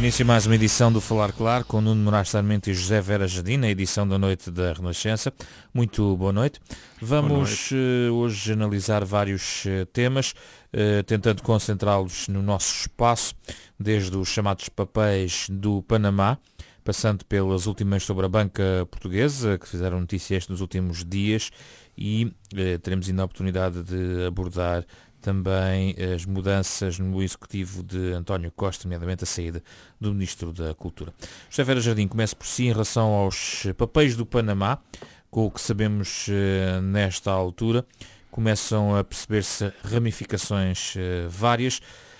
Início mais uma edição do Falar Claro com Nuno Moraes Sarmento e José Vera Jardim, na edição da noite da Renascença. Muito boa noite. Vamos hoje analisar vários temas, tentando concentrá-los no nosso espaço, desde os chamados papéis do Panamá, passando pelas últimas sobre a banca portuguesa, que fizeram notícias nos últimos dias, e teremos ainda a oportunidade de abordar também as mudanças no executivo de António Costa, nomeadamente a saída do Ministro da Cultura. José Vera Jardim, começa por si em relação aos papéis do Panamá, com o que sabemos nesta altura. Começam a perceber-se ramificações várias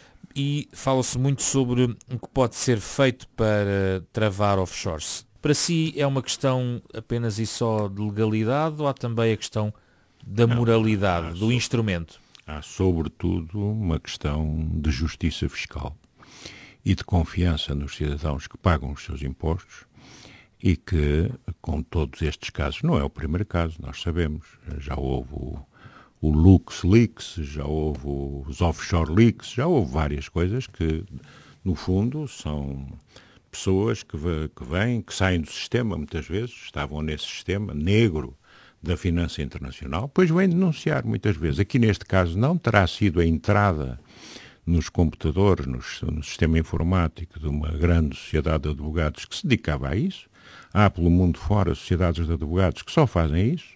e fala-se muito sobre o que pode ser feito para travar offshores. Para si é uma questão apenas e só de legalidade ou há também a questão da moralidade, do instrumento? Há, sobretudo, uma questão de justiça fiscal e de confiança nos cidadãos que pagam os seus impostos e que, com todos estes casos, não é o primeiro caso, nós sabemos, já houve o LuxLeaks, já houve os Offshore Leaks, já houve várias coisas que, no fundo, são pessoas que vêm, que saem do sistema, muitas vezes, estavam nesse sistema negro da finança internacional, pois vêm denunciar muitas vezes. Aqui neste caso não terá sido a entrada nos computadores, no sistema informático de uma grande sociedade de advogados que se dedicava a isso. Há pelo mundo fora sociedades de advogados que só fazem isso,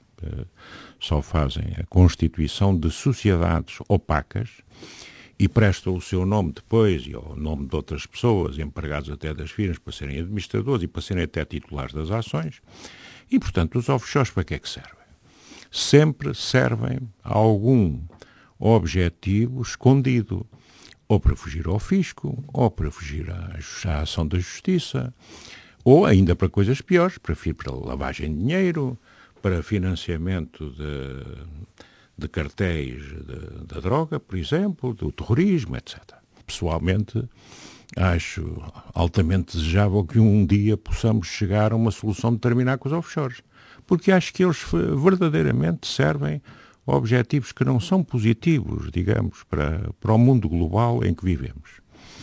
só fazem a constituição de sociedades opacas e prestam o seu nome depois e o nome de outras pessoas, empregados até das firmas, para serem administradores e para serem até titulares das ações. E, portanto, os offshores para que é que servem? Sempre servem a algum objetivo escondido, ou para fugir ao fisco, ou para fugir à ação da justiça, ou ainda para coisas piores, para lavagem de dinheiro, para financiamento de cartéis da droga, por exemplo, do terrorismo, etc. Pessoalmente, acho altamente desejável que um dia possamos chegar a uma solução de terminar com os offshores, porque acho que eles verdadeiramente servem a objetivos que não são positivos, digamos, para o mundo global em que vivemos.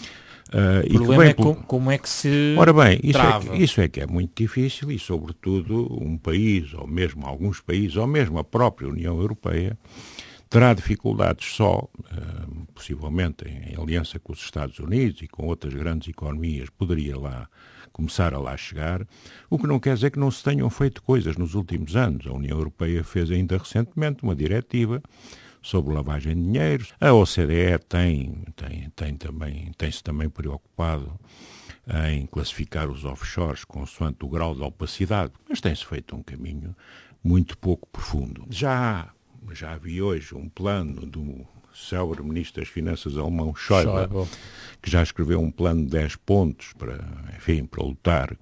O problema é como é que se Ora bem, trava. Isso é que é muito difícil e, sobretudo, um país, ou mesmo alguns países, ou mesmo a própria União Europeia, terá dificuldades só, possivelmente em aliança com os Estados Unidos e com outras grandes economias, poderia lá começar a lá chegar, o que não quer dizer que não se tenham feito coisas nos últimos anos. A União Europeia fez ainda recentemente uma diretiva sobre lavagem de dinheiro. A OCDE tem-se também preocupado em classificar os offshores consoante o grau de opacidade, mas tem-se feito um caminho muito pouco profundo. Já vi hoje um plano do célebre Ministro das Finanças alemão Schäuble, que já escreveu um plano de 10 pontos para lutar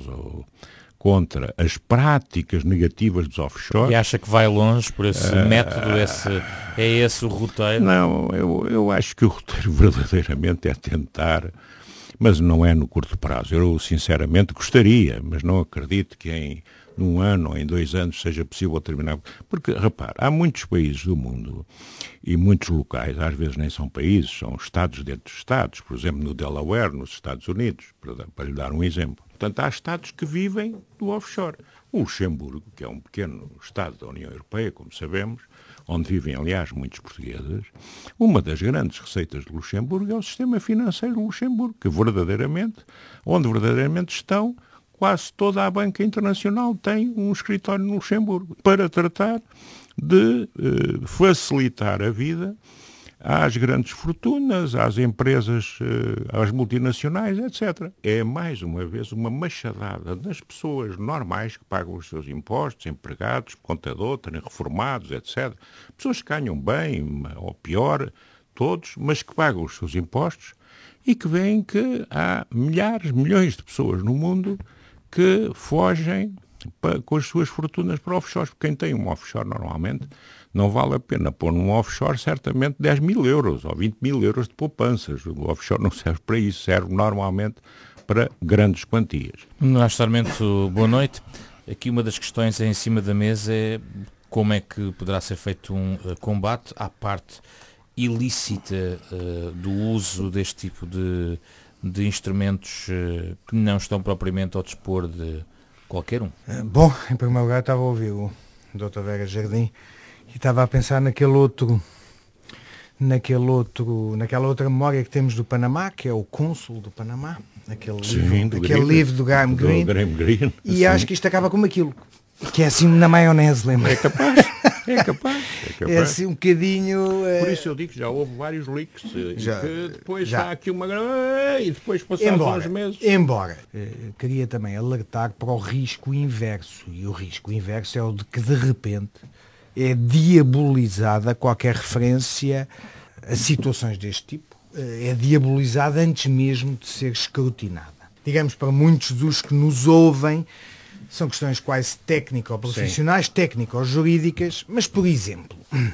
contra as práticas negativas dos offshores. E acha que vai longe por esse método, é esse o roteiro? Não, eu acho que o roteiro verdadeiramente é tentar, mas não é no curto prazo. Eu sinceramente gostaria, mas não acredito que num ano ou em 2 anos seja possível terminar. Porque, repare, há muitos países do mundo e muitos locais, às vezes nem são países, são estados dentro de estados, por exemplo, no Delaware, nos Estados Unidos, para lhe dar um exemplo. Portanto, há estados que vivem do offshore. O Luxemburgo, que é um pequeno estado da União Europeia, como sabemos, onde vivem, aliás, muitos portugueses, uma das grandes receitas de Luxemburgo é o sistema financeiro de Luxemburgo, onde verdadeiramente estão quase toda a banca internacional tem um escritório no Luxemburgo para tratar de facilitar a vida às grandes fortunas, às empresas, às multinacionais, etc. É, mais uma vez, uma machadada das pessoas normais que pagam os seus impostos, empregados, contador, reformados, etc. Pessoas que ganham bem, ou pior, todos, mas que pagam os seus impostos e que veem que há milhões de pessoas no mundo que fogem com as suas fortunas para offshores. Porque quem tem um offshore normalmente não vale a pena pôr num offshore certamente 10 mil euros ou 20 mil euros de poupanças. O offshore não serve para isso, serve normalmente para grandes quantias. Nuno Sarmento, boa noite. Aqui uma das questões em cima da mesa é como é que poderá ser feito um combate à parte ilícita do uso deste tipo de de instrumentos que não estão propriamente ao dispor de qualquer um? Bom, em primeiro lugar estava a ouvir o Dr. Vera Jardim e estava a pensar naquela outra memória que temos do Panamá, que é o cônsul do Panamá, aquele livro do Graham Greene, e acho que isto acaba como aquilo, que é assim na maionese, lembra? É capaz. É assim um bocadinho... Por isso eu digo que já houve vários leaks, que depois há aqui uma... E depois passados uns meses... Queria também alertar para o risco inverso, e o risco inverso é o de que de repente é diabolizada qualquer referência a situações deste tipo, é diabolizada antes mesmo de ser escrutinada. Digamos, para muitos dos que nos ouvem, são questões quase técnico-profissionais, técnico-jurídicas, mas, por exemplo,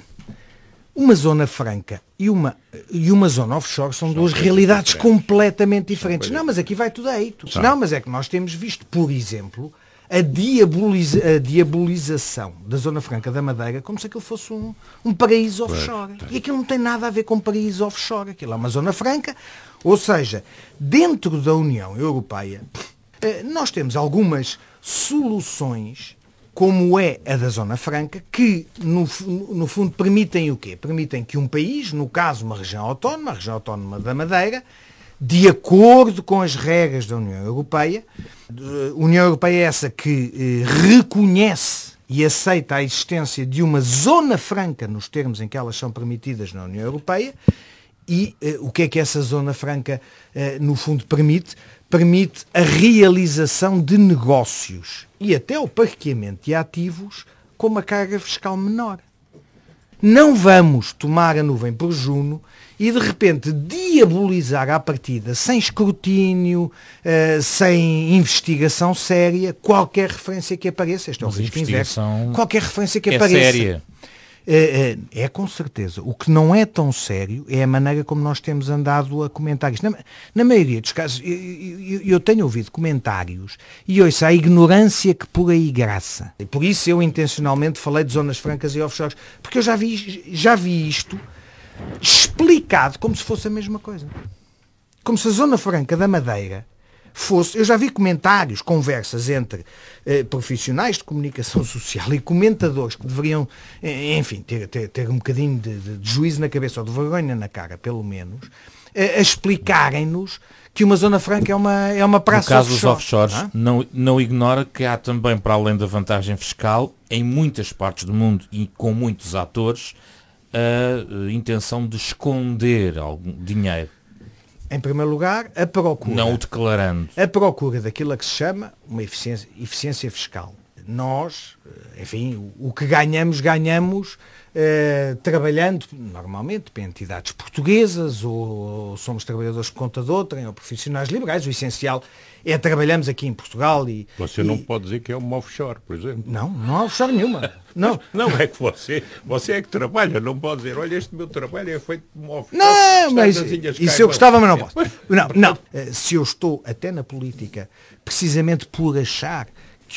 uma zona franca e uma zona offshore são duas realidades completamente diferentes. Não, mas aqui vai tudo aí. Não, mas é que nós temos visto, por exemplo, a diabolização da Zona Franca da Madeira como se aquilo fosse um paraíso offshore. E aquilo não tem nada a ver com paraíso offshore. Aquilo é uma Zona Franca. Ou seja, dentro da União Europeia, nós temos algumas soluções, como é a da Zona Franca, que, no fundo, permitem o quê? Permitem que um país, no caso uma região autónoma, a região autónoma da Madeira, de acordo com as regras da União Europeia é essa que reconhece e aceita a existência de uma zona franca nos termos em que elas são permitidas na União Europeia. E o que é que essa zona franca, no fundo, permite? Permite a realização de negócios e até o parqueamento de ativos com uma carga fiscal menor. Não vamos tomar a nuvem por Juno e, de repente, diabolizar à partida, sem escrutínio, sem investigação séria, qualquer referência que apareça. Este é o risco inverso. Qualquer referência que apareça. Séria. É com certeza. O que não é tão sério é a maneira como nós temos andado a comentar isto. Na maioria dos casos, eu tenho ouvido comentários e ouço a ignorância que por aí graça. E por isso eu intencionalmente falei de zonas francas e offshores, porque eu já vi isto explicado como se fosse a mesma coisa. Como se a Zona Franca da Madeira fosse... Eu já vi comentários, conversas entre profissionais de comunicação social e comentadores que deveriam, enfim, ter um bocadinho de juízo na cabeça, ou de vergonha na cara, pelo menos, a explicarem-nos que uma Zona Franca é uma praça offshore. No caso dos offshores, não ignora que há também, para além da vantagem fiscal, em muitas partes do mundo e com muitos atores, a intenção de esconder algum dinheiro. Em primeiro lugar, a procura. Não o declarando. A procura daquilo a que se chama uma eficiência fiscal. Nós, enfim, o que ganhamos trabalhando, normalmente, para entidades portuguesas, ou somos trabalhadores por conta de outrem, ou profissionais liberais. O essencial é trabalhamos aqui em Portugal e... Você não pode dizer que é uma offshore, por exemplo. Não há offshore nenhuma. Não é que você é que trabalha, não pode dizer, olha, este meu trabalho é feito de uma offshore. Não, mas isso eu gostava, mas não posso. Não. Se eu estou até na política, precisamente por achar que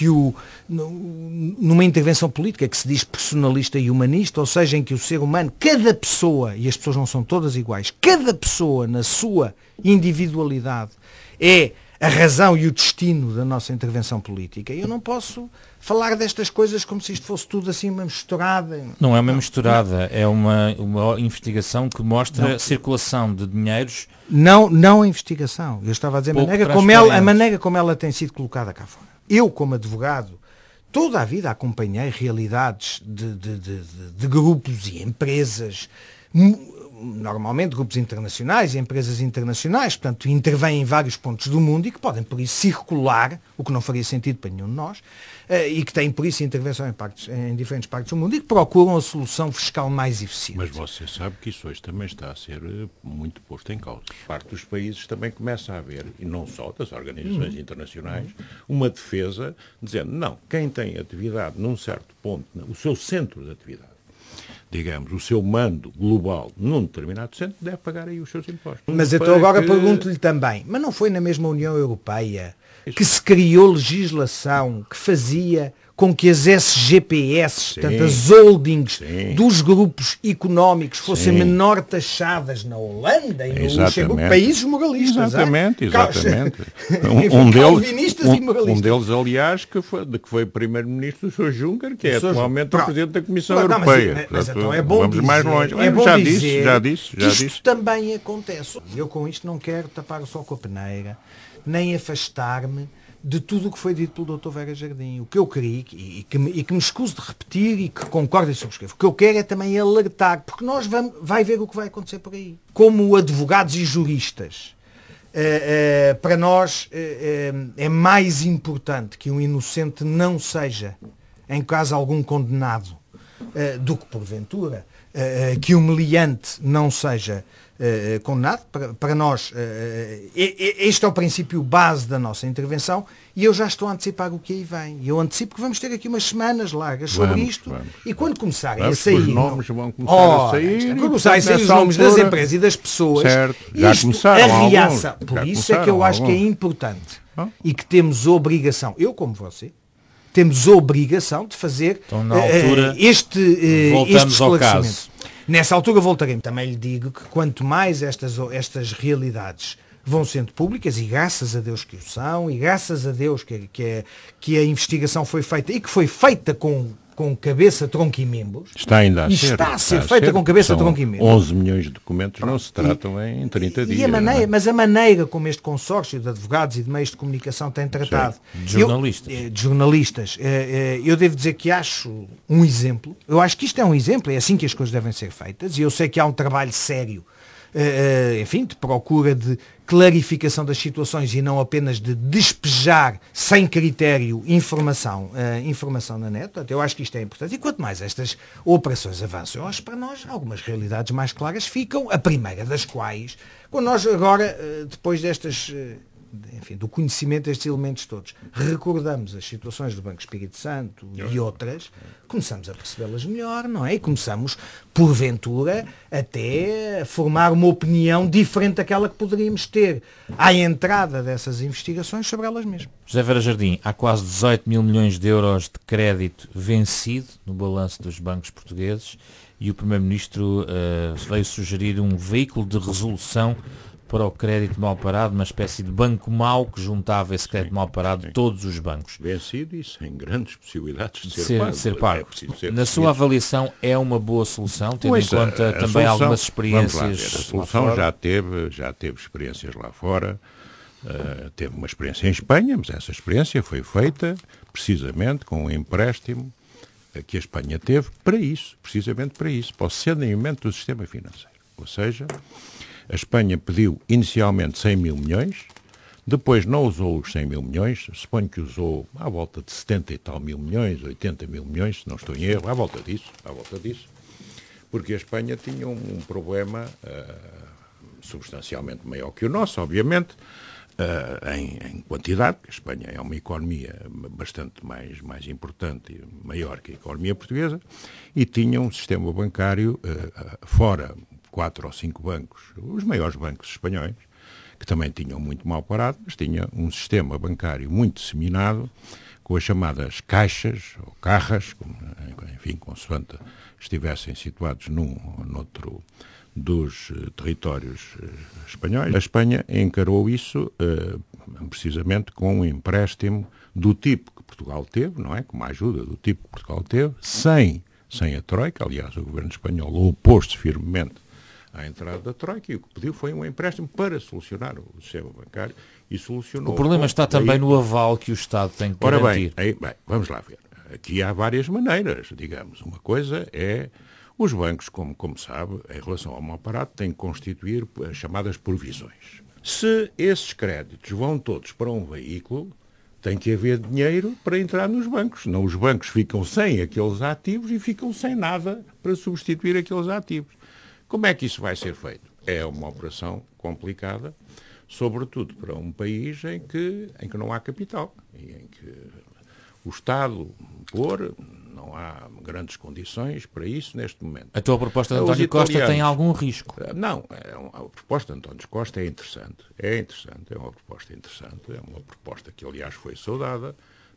numa intervenção política que se diz personalista e humanista, ou seja, em que o ser humano, cada pessoa, e as pessoas não são todas iguais, cada pessoa na sua individualidade é a razão e o destino da nossa intervenção política. Eu não posso falar destas coisas como se isto fosse tudo assim uma misturada. Não é uma misturada, é uma investigação que mostra a circulação de dinheiros. Não a investigação. Eu estava a dizer a maneira como ela tem sido colocada cá fora. Eu, como advogado, toda a vida acompanhei realidades de grupos e empresas, normalmente grupos internacionais e empresas internacionais, portanto, intervêm em vários pontos do mundo e que podem, por isso, circular, o que não faria sentido para nenhum de nós, e que têm, por isso, intervenção em diferentes partes do mundo e que procuram a solução fiscal mais eficiente. Mas você sabe que isso hoje também está a ser muito posto em causa. Parte dos países também começa a haver, e não só das organizações internacionais, uma defesa dizendo, não, quem tem atividade num certo ponto, o seu centro de atividade, digamos, o seu mando global num determinado centro, deve pagar aí os seus impostos. Mas então agora pergunto-lhe também, mas não foi na mesma União Europeia que se criou legislação que fazia com que as SGPS, portanto as holdings dos grupos económicos fossem menor taxadas na Holanda e no Luxemburgo, países moralistas. Exatamente. Um deles, aliás, que foi primeiro-ministro do Sr. Juncker, que é atualmente o presidente da Comissão Europeia. Mas então é bom vamos dizer, mais longe. Já disse. Isto também acontece. Eu com isto não quero tapar o sol com a peneira, nem afastar-me de tudo o que foi dito pelo Dr. Vera Jardim. O que eu queria, e que me escuso de repetir e que concordo e subscrevo, o que eu quero é também alertar, porque vai ver o que vai acontecer por aí. Como advogados e juristas, para nós é mais importante que um inocente não seja, em caso algum, condenado, do que porventura que um meliante não seja condenado. Para nós, este é o princípio base da nossa intervenção, e eu já estou a antecipar o que aí vem. Eu antecipo que vamos ter aqui umas semanas largas sobre isto, e quando começarem a sair... Os nomes vão começar a sair. Quando começarem a sair os nomes das empresas e das pessoas, já começaram a reação. Alguns, por isso é que eu acho que é importante e que temos obrigação, eu como você, temos a obrigação de fazer então, na altura, este esclarecimento. Caso. Nessa altura voltaremos. Também lhe digo que quanto mais estas realidades vão sendo públicas, e graças a Deus que o são, e graças a Deus que a investigação foi feita, e que foi feita com cabeça, tronco e membros. Está ainda a ser. Está a ser feita com cabeça, tronco e membros. 11 milhões de documentos não se tratam em 30 dias. Mas a maneira como este consórcio de advogados e de meios de comunicação tem tratado... De jornalistas. Eu devo dizer que acho um exemplo. Eu acho que isto é um exemplo, é assim que as coisas devem ser feitas, e eu sei que há um trabalho sério, enfim, de procura de clarificação das situações e não apenas de despejar sem critério informação na net. Portanto, eu acho que isto é importante. E quanto mais estas operações avançam, eu acho que para nós algumas realidades mais claras ficam, a primeira das quais, quando nós agora, depois destas... enfim, do conhecimento destes elementos todos, recordamos as situações do Banco Espírito Santo e outras, começamos a percebê-las melhor, não é? E começamos, porventura, até a formar uma opinião diferente daquela que poderíamos ter à entrada dessas investigações sobre elas mesmas. José Vera Jardim, há quase 18 mil milhões de euros de crédito vencido no balanço dos bancos portugueses, e o Primeiro-Ministro veio sugerir um veículo de resolução para o crédito mal parado, uma espécie de banco mau que juntava esse crédito mal parado de todos os bancos. Vencido e sem grandes possibilidades de ser pago. Na sua avaliação, é uma boa solução, tendo em conta também algumas experiências? A solução já teve experiências lá fora, teve uma experiência em Espanha, mas essa experiência foi feita precisamente com um empréstimo que a Espanha teve para isso, precisamente para isso, para o saneamento do sistema financeiro. Ou seja, a Espanha pediu inicialmente 100 mil milhões, depois não usou os 100 mil milhões, suponho que usou à volta de 70 e tal mil milhões, 80 mil milhões, se não estou em erro, à volta disso, porque a Espanha tinha um problema substancialmente maior que o nosso, obviamente, em quantidade, porque a Espanha é uma economia bastante mais importante e maior que a economia portuguesa, e tinha um sistema bancário fora 4 ou 5 bancos, os maiores bancos espanhóis, que também tinham muito mal parado, mas tinha um sistema bancário muito disseminado, com as chamadas caixas, ou carras, enfim, consoante estivessem situados noutro dos territórios espanhóis. A Espanha encarou isso precisamente com um empréstimo do tipo que Portugal teve, não é? Com uma ajuda do tipo que Portugal teve, sem a Troika. Aliás, o governo espanhol opôs-se firmemente à entrada da Troika, e o que pediu foi um empréstimo para solucionar o sistema bancário, e solucionou. O problema está também no aval que o Estado tem que garantir. Ora bem, vamos lá ver. Aqui há várias maneiras, digamos. Uma coisa é os bancos, como sabe, em relação ao mal parado, têm que constituir as chamadas provisões. Se esses créditos vão todos para um veículo, tem que haver dinheiro para entrar nos bancos. Senão os bancos ficam sem aqueles ativos e ficam sem nada para substituir aqueles ativos. Como é que isso vai ser feito? É uma operação complicada, sobretudo para um país em que não há capital, e em que o Estado não há grandes condições para isso neste momento. A tua proposta de António Costa tem algum risco? Não, a proposta de António Costa é uma proposta interessante, é uma proposta que aliás foi saudada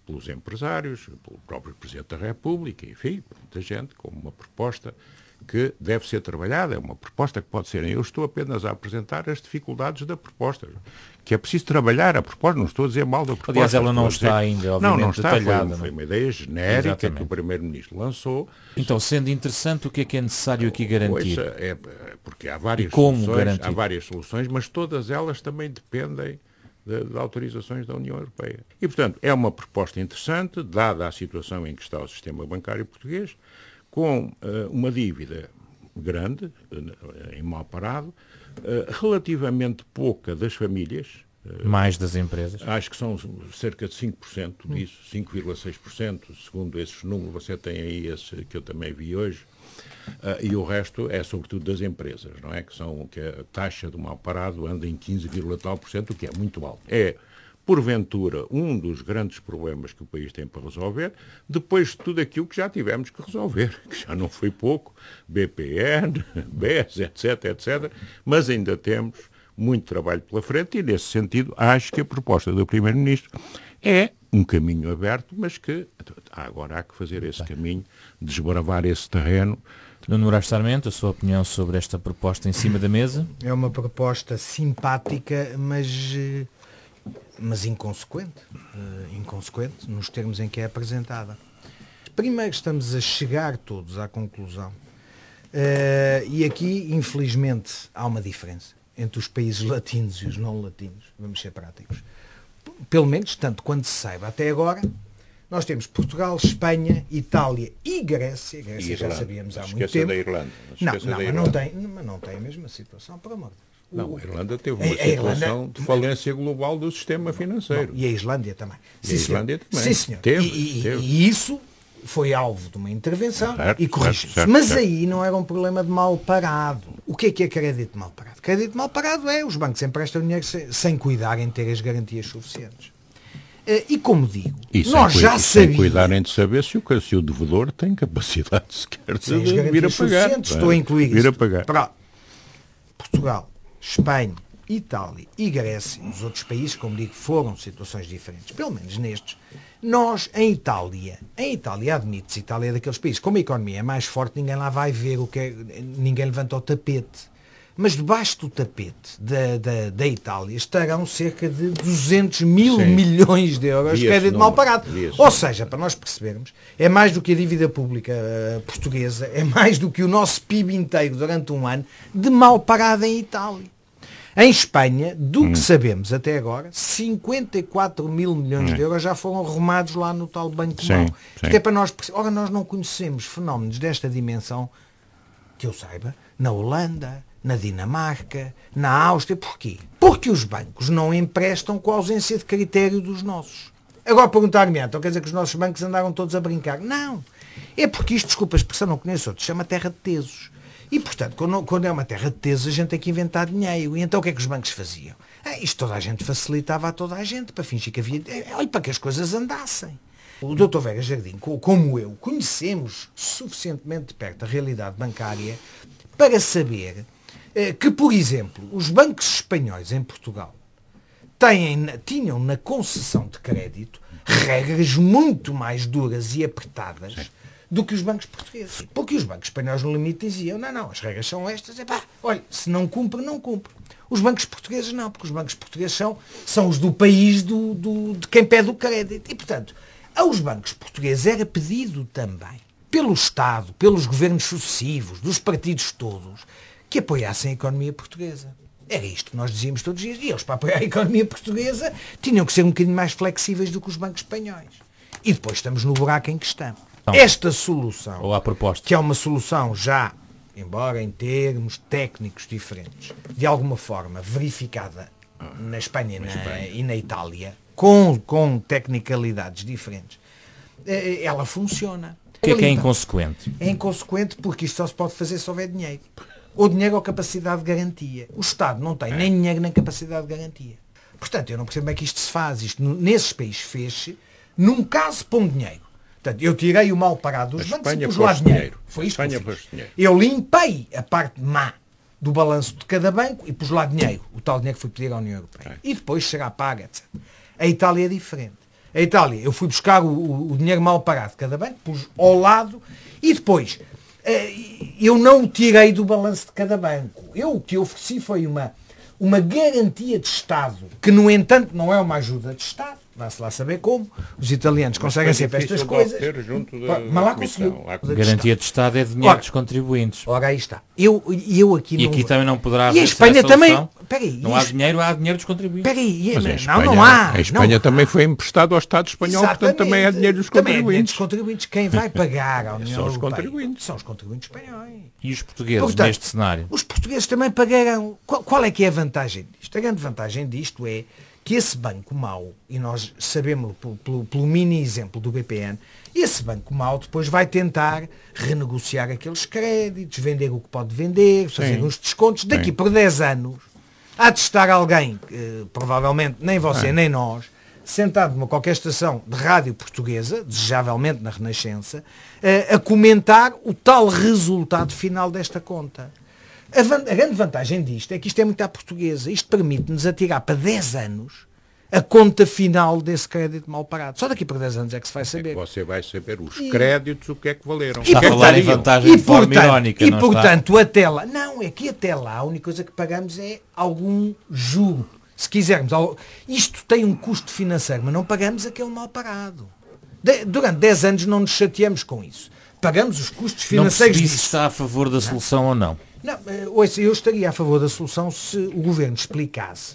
pelos empresários, pelo próprio Presidente da República, enfim, por muita gente, como uma proposta que deve ser trabalhada, é uma proposta que pode ser. Eu estou apenas a apresentar as dificuldades da proposta, que é preciso trabalhar a proposta, não estou a dizer mal da proposta. Aliás, ela não está ainda, obviamente, não está, detalhada. Foi uma ideia genérica. Exatamente. Que o Primeiro-Ministro lançou. Então, sendo interessante, o que é necessário aqui garantir? Porque há várias soluções, mas todas elas também dependem de autorizações da União Europeia. E, portanto, é uma proposta interessante, dada a situação em que está o sistema bancário português, com uma dívida grande, em mal parado, relativamente pouca das famílias. Mais das empresas. Acho que são cerca de 5% disso, 5,6%, segundo esses números, você tem aí esse que eu também vi hoje, e o resto é sobretudo das empresas, não é? Que a taxa do mal parado anda em 15, tal por cento, o que é muito alto. É, porventura, um dos grandes problemas que o país tem para resolver, depois de tudo aquilo que já tivemos que resolver, que já não foi pouco, BPN, BES, etc., mas ainda temos muito trabalho pela frente e, nesse sentido, acho que a proposta do Primeiro-Ministro é um caminho aberto, mas que agora há que fazer esse caminho, desbravar esse terreno. Nuno Moraes Sarmento, a sua opinião sobre esta proposta em cima da mesa? É uma proposta simpática, mas inconsequente. Inconsequente nos termos em que é apresentada. Primeiro estamos a chegar todos à conclusão. E aqui, infelizmente, há uma diferença entre os países latinos e os não latinos. Vamos ser práticos. Pelo menos, tanto quanto se saiba até agora, nós temos Portugal, Espanha, Itália e Grécia. Grécia já sabíamos há muito tempo. Da Irlanda. Mas não tem a mesma situação, por amor de Deus. Não, a Irlanda teve uma situação de falência global do sistema financeiro. E a Islândia também. Sim, senhor. Teve. E isso foi alvo de uma intervenção e corrigiu-se. Mas aí não era um problema de mal parado. O que é crédito mal parado? Crédito mal parado é os bancos emprestam dinheiro sem cuidar em ter as garantias suficientes. E como digo, nós já sabíamos... Sem cuidarem de saber se o devedor tem capacidade sequer de vir a pagar. Estou a incluir vir a pagar. Para Portugal, Espanha, Itália e Grécia, os outros países, como digo, foram situações diferentes. Pelo menos nestes. Nós, em Itália admite-se, Itália é daqueles países, como a economia é mais forte, ninguém lá vai ver ninguém levanta o tapete. Mas debaixo do tapete da Itália estarão cerca de 200 mil milhões de euros de crédito mal parado. Ou seja, para nós percebermos, é mais do que a dívida pública portuguesa, é mais do que o nosso PIB inteiro durante um ano de mal parado em Itália. Em Espanha, do que sabemos até agora, 54 mil milhões de euros já foram arrumados lá no tal Banco Comum. Isto é para nós percebermos. Ora, nós não conhecemos fenómenos desta dimensão, que eu saiba, na Holanda, na Dinamarca, na Áustria. Porquê? Porque os bancos não emprestam com a ausência de critério dos nossos. Agora perguntar-me, então quer dizer que os nossos bancos andaram todos a brincar? Não. É porque isto, desculpa a expressão, não conheço outro, chama terra de tesos. E, portanto, quando é uma terra de tesos, a gente tem que inventar dinheiro. E então o que é que os bancos faziam? Isto toda a gente facilitava a toda a gente, para fingir que havia... Olha, para que as coisas andassem. O Dr. Vera Jardim, como eu, conhecemos suficientemente de perto a realidade bancária para saber que, por exemplo, os bancos espanhóis em Portugal tinham na concessão de crédito regras muito mais duras e apertadas do que os bancos portugueses. Porque os bancos espanhóis no limite diziam, não, as regras são estas, olha, se não cumpre, não cumpre. Os bancos portugueses não, porque os bancos portugueses são os do país de quem pede o crédito. E, portanto, aos bancos portugueses era pedido também, pelo Estado, pelos governos sucessivos, dos partidos todos, que apoiassem a economia portuguesa. Era isto que nós dizíamos todos os dias. E eles, para apoiar a economia portuguesa, tinham que ser um bocadinho mais flexíveis do que os bancos espanhóis. E depois estamos no buraco em que estamos. Esta solução, ou a proposta, que é uma solução já, embora em termos técnicos diferentes, de alguma forma verificada na Espanha e na Itália, com tecnicalidades diferentes, ela funciona. O que é inconsequente? É inconsequente porque isto só se pode fazer se houver dinheiro. Ou dinheiro ou capacidade de garantia. O Estado não tem nem dinheiro nem capacidade de garantia. Portanto, eu não percebo como é que isto se faz. Isto, nesses países, fez-se num caso pondo dinheiro. Portanto, eu tirei o mal parado dos bancos e pus lá dinheiro. Foi isto que eu fiz. Eu limpei a parte má do balanço de cada banco e pus lá dinheiro. O tal dinheiro que foi pedir à União Europeia. E depois será paga, etc. A Itália é diferente. A Itália, eu fui buscar o dinheiro mal parado de cada banco, pus ao lado e depois eu não o tirei do balanço de cada banco. O que eu ofereci foi uma garantia de Estado, que no entanto não é uma ajuda de Estado. Vá-se lá saber como. Os italianos conseguem sempre estas coisas. Mas lá conseguiu. Garantia de Estado é dinheiro dos contribuintes. Ora, aí está. Eu aqui e aqui também não poderá haver. E a Espanha também. Peraí, não há dinheiro dos contribuintes. Peraí, mas Espanha, não há. A Espanha também foi emprestado ao Estado espanhol, portanto também é dinheiro dos contribuintes. Também é dos contribuintes. Quem vai pagar à União São os Europeia contribuintes. São os contribuintes espanhóis. E os portugueses, portanto, neste cenário? Os portugueses também pagaram. Qual é que é a vantagem disto? A grande vantagem disto é que esse banco mau, e nós sabemos pelo mini exemplo do BPN, esse banco mau depois vai tentar renegociar aqueles créditos, vender o que pode vender, fazer uns descontos. Daqui por 10 anos, há de estar alguém, provavelmente nem você nem nós, sentado numa qualquer estação de rádio portuguesa, desejavelmente na Renascença, a comentar o tal resultado final desta conta. A grande vantagem disto é que isto é muito à portuguesa. Isto permite-nos atirar para 10 anos a conta final desse crédito mal parado. Só daqui para 10 anos é que se vai saber. Você vai saber os créditos, o que é que valeram. Está a falar em vantagem de forma irónica, não portanto, até lá... Não, é que até lá a única coisa que pagamos é algum juro. Se quisermos. Isto tem um custo financeiro, mas não pagamos aquele mal parado. Durante 10 anos não nos chateamos com isso. Pagamos os custos financeiros disso. Não se está a favor da solução ou não. Não, ouça, eu estaria a favor da solução se o Governo explicasse,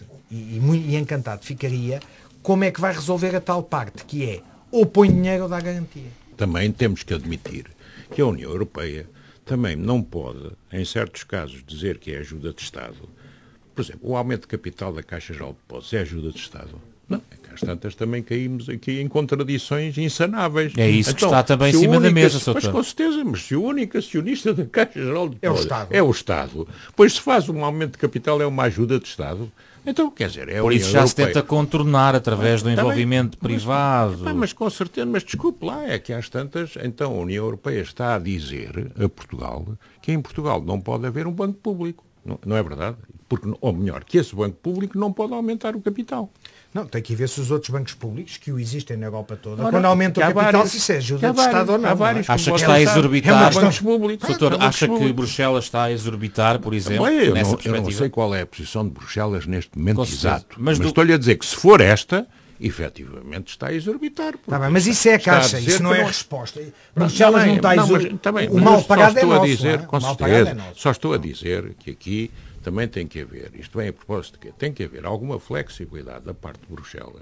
e encantado ficaria, como é que vai resolver a tal parte, que é ou põe dinheiro ou dá garantia. Também temos que admitir que a União Europeia também não pode, em certos casos, dizer que é ajuda de Estado. Por exemplo, o aumento de capital da Caixa Geral de Depósitos é ajuda de Estado? Não, é que às tantas também caímos aqui em contradições insanáveis. É isso que está também em cima da mesa, Sr. Mas com certeza, mas se o único acionista da Caixa Geral de Depósitos é o Estado, pois se faz um aumento de capital é uma ajuda de Estado. Então, quer dizer, é a União Europeia. Por isso já se tenta contornar através do envolvimento privado. Mas com certeza, mas desculpe lá, é que às tantas, então a União Europeia está a dizer a Portugal que em Portugal não pode haver um banco público. Não é verdade? Porque, ou melhor, que esse banco público não pode aumentar o capital. Não, tem que ver se os outros bancos públicos, que o existem na Europa toda, quando aumentam o capital, se isso é ajuda de Estado ou não. Acha que está a exorbitar? Doutor, acha que Bruxelas está a exorbitar, por exemplo, nessa perspectiva? Eu não sei qual é a posição de Bruxelas neste momento exato, mas estou-lhe a dizer que se for esta, efetivamente está a exorbitar. Tá bem, mas isso é a Caixa, isso não é a resposta. Bruxelas não está a exorbitar. O mal pagado é nosso. Com certeza, só estou a dizer que aqui também tem que haver, isto vem a propósito de quê? Tem que haver alguma flexibilidade da parte de Bruxelas.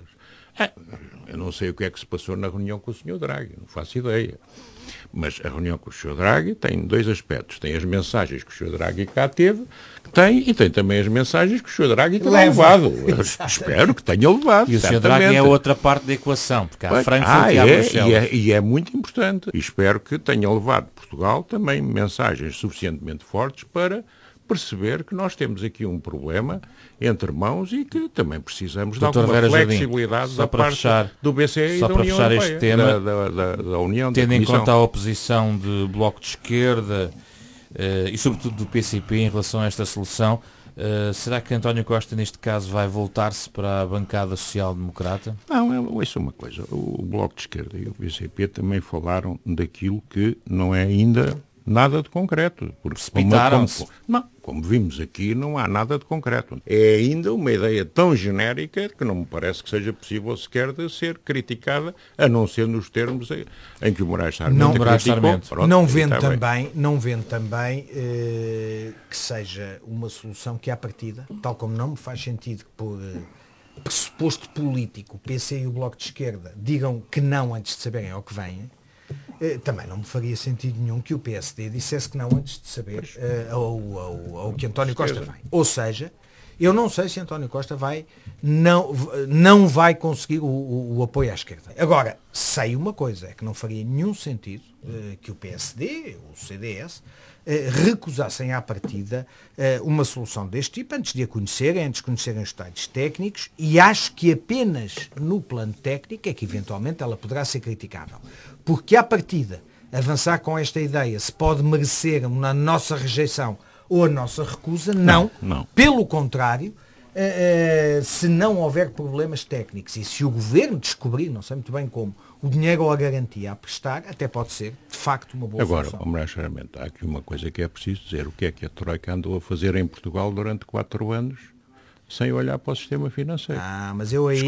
Eu não sei o que é que se passou na reunião com o Sr. Draghi, não faço ideia. Mas a reunião com o Sr. Draghi tem dois aspectos. Tem as mensagens que o Sr. Draghi cá teve, e tem também as mensagens que o Sr. Draghi tenha levado. Espero que tenha levado. E o Sr. Draghi é outra parte da equação, porque há Frankfurt e há Bruxelas. E é muito importante. E espero que tenha levado Portugal também mensagens suficientemente fortes para perceber que nós temos aqui um problema entre mãos e que também precisamos de alguma flexibilidade da parte do BCE e da União Europeia, este tema, da União, tendo em conta a oposição de Bloco de Esquerda e sobretudo do PCP em relação a esta solução, será que António Costa neste caso vai voltar-se para a bancada social-democrata? Não, isso é uma coisa. O Bloco de Esquerda e o PCP também falaram daquilo que não é ainda nada de concreto. Precipitaram-se. Como vimos aqui, não há nada de concreto. É ainda uma ideia tão genérica que não me parece que seja possível sequer de ser criticada, a não ser nos termos em que o Moraes Sarmento criticou. Não vendo também que seja uma solução que à partida, tal como não me faz sentido que por pressuposto político o PC e o Bloco de Esquerda digam que não antes de saberem ao que vêm, também não me faria sentido nenhum que o PSD dissesse que não antes de saber ao que António Costa vai. Ou seja, eu não sei se António Costa não vai conseguir o apoio à esquerda. Agora, sei uma coisa, é que não faria nenhum sentido que o PSD, o CDS, recusassem à partida uma solução deste tipo antes de conhecerem os detalhes técnicos, e acho que apenas no plano técnico é que eventualmente ela poderá ser criticável. Porque à partida, avançar com esta ideia se pode merecer a nossa rejeição ou a nossa recusa, não. Pelo contrário, se não houver problemas técnicos e se o Governo descobrir, não sei muito bem como, o dinheiro ou a garantia a prestar, até pode ser, de facto, uma boa solução. Agora, sinceramente, há aqui uma coisa que é preciso dizer. O que é que a Troika andou a fazer em Portugal durante 4 anos sem olhar para o sistema financeiro? Mas eu aí,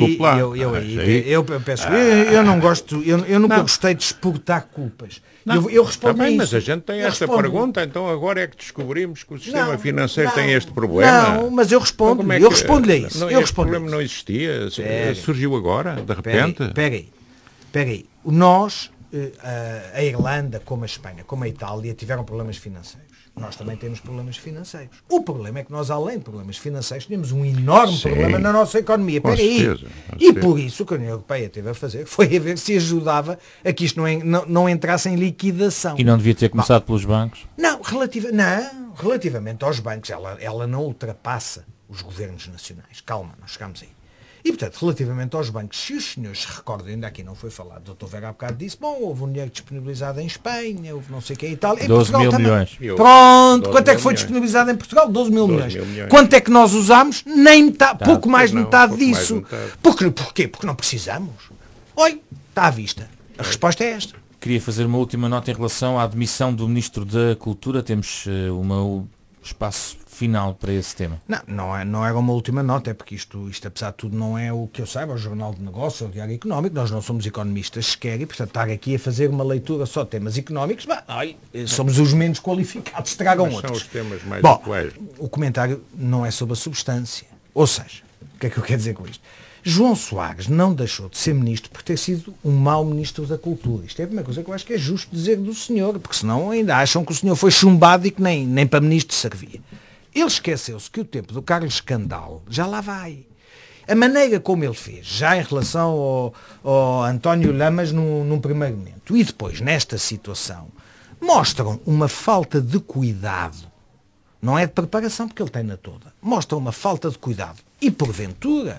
eu peço, eu não gosto, eu nunca gostei de exportar culpas. Eu respondo bem, isso. mas a gente tem esta pergunta, então agora é que descobrimos que o sistema financeiro tem este problema. Não, mas eu respondo-lhe, então, eu respondo-lhe a isso. Este problema não existia, surgiu agora, de repente. Espera aí. Nós, a Irlanda, como a Espanha, como a Itália, tiveram problemas financeiros. Nós também temos problemas financeiros. O problema é que nós, além de problemas financeiros, temos um enorme problema na nossa economia. Espera aí. E por isso o que a União Europeia teve a fazer foi a ver se ajudava a que isto não entrasse em liquidação. E não devia ter começado pelos bancos? Não, relativamente aos bancos, ela não ultrapassa os governos nacionais. Calma, nós chegamos aí. E, portanto, relativamente aos bancos, se os senhores se recordam, ainda aqui não foi falado, o Dr. Vera há bocado disse, houve um dinheiro disponibilizado em Espanha, houve não sei o que e tal. 12 mil milhões. Pronto, quanto é que foi disponibilizado em Portugal? 12 mil milhões. Quanto é que nós usámos? Nem metade, pouco mais de metade disso. Porquê? Porque não precisamos. Oi, está à vista. A resposta é esta. Queria fazer uma última nota em relação à admissão do Ministro da Cultura. Temos um espaço final para esse tema. Não era uma última nota, é porque isto apesar de tudo não é o que eu saiba, o Jornal de Negócios, o Diário Económico, nós não somos economistas sequer e, portanto, estar aqui a fazer uma leitura só de temas económicos, somos os menos qualificados, tragam outros. São os temas mais atuais. O comentário não é sobre a substância. Ou seja, o que é que eu quero dizer com isto? João Soares não deixou de ser ministro por ter sido um mau ministro da cultura. Isto é uma coisa que eu acho que é justo dizer do senhor, porque senão ainda acham que o senhor foi chumbado e que nem para ministro servia. Ele esqueceu-se que o tempo do Carlos Scandal já lá vai. A maneira como ele fez, já em relação ao António Lamas num primeiro momento, e depois nesta situação, mostram uma falta de cuidado. Não é de preparação, porque ele tem na toda. Mostram uma falta de cuidado. E, porventura,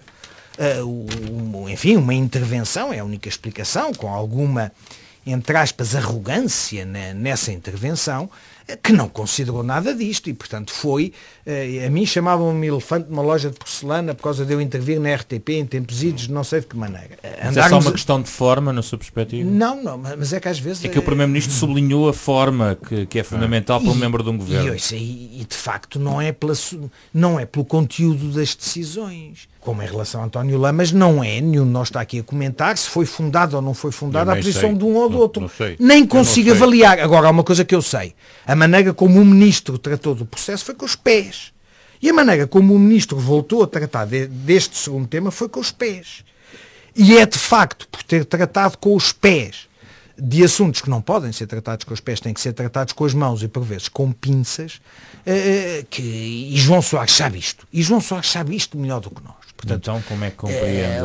uma intervenção, é a única explicação, com alguma, entre aspas, arrogância nessa intervenção, que não considerou nada disto e, portanto, a mim chamavam-me elefante numa loja de porcelana por causa de eu intervir na RTP em tempos idos, não sei de que maneira. Mas é só uma questão de forma, na sua perspectiva? Não, mas é que às vezes... É que o Primeiro-Ministro sublinhou a forma que é fundamental para um membro de um governo. E de facto não é pelo conteúdo das decisões. Como em relação a António Lamas, nenhum de nós está aqui a comentar se foi fundado ou não foi fundada a posição de um ou do outro. Nem consigo avaliar. Agora, há uma coisa que eu sei. A maneira como o ministro tratou do processo foi com os pés. E a maneira como o ministro voltou a tratar deste segundo tema foi com os pés. E é de facto por ter tratado com os pés de assuntos que não podem ser tratados com os pés, têm que ser tratados com as mãos e por vezes com pinças, e João Soares sabe isto. E João Soares sabe isto melhor do que nós. Portanto, então como é que compreende?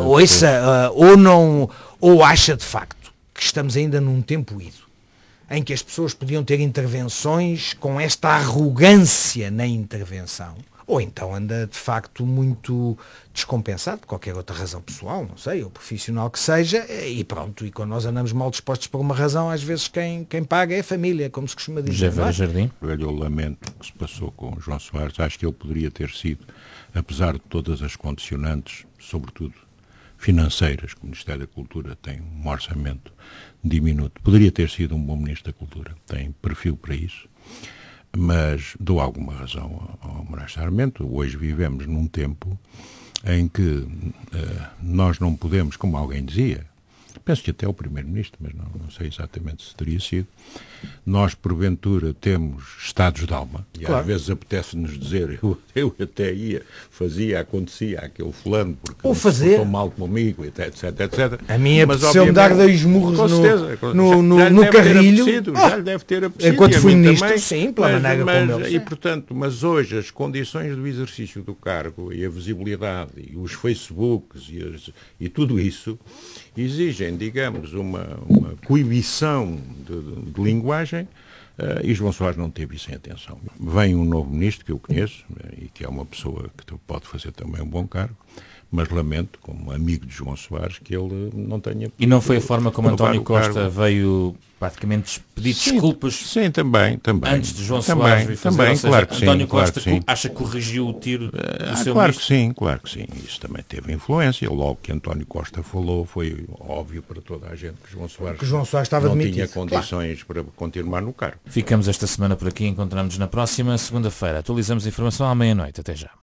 Ou acha de facto que estamos ainda num tempo ido em que as pessoas podiam ter intervenções com esta arrogância na intervenção, ou então anda de facto muito descompensado, por qualquer outra razão pessoal, não sei, ou profissional que seja, e pronto, e quando nós andamos mal dispostos por uma razão, às vezes quem paga é a família, como se costuma dizer. Vera Jardim? Eu lamento o que se passou com o João Soares, acho que ele poderia ter sido, apesar de todas as condicionantes, sobretudo financeiras, que o Ministério da Cultura tem um orçamento diminuto, poderia ter sido um bom Ministro da Cultura, tem perfil para isso, mas dou alguma razão ao Moraes Sarmento. Hoje vivemos num tempo em que nós não podemos, como alguém dizia, penso que até o Primeiro-Ministro, mas não sei exatamente se teria sido, nós porventura temos estados de alma, e claro, às vezes apetece-nos dizer, eu até fazia, acontecia aquele fulano, porque estou mal comigo, etc. A minha apeteceu-me dar 2 murros no carrilho, já lhe deve ter apetecido, enquanto fui ministro, também, sim, pela maneira como ele... E portanto, mas hoje as condições do exercício do cargo, e a visibilidade, e os Facebooks, e tudo isso, exigem, digamos, uma coibição de linguagem, e João Soares não teve isso em atenção. Vem um novo ministro que eu conheço, e que é uma pessoa que pode fazer também um bom cargo, mas lamento, como amigo de João Soares, que ele não tenha... E não foi a forma como António Costa veio praticamente pedir desculpas? Sim, também. Antes de João Soares vir fazer, também, ou seja, claro que António sim, Costa claro que acha que corrigiu o tiro do seu claro ministro? Claro que sim. Isso também teve influência. Logo que António Costa falou, foi óbvio para toda a gente que João Soares estava não demitido. tinha condições para continuar no cargo. Ficamos esta semana por aqui, encontramos-nos na próxima segunda-feira. Atualizamos a informação à meia-noite. Até já.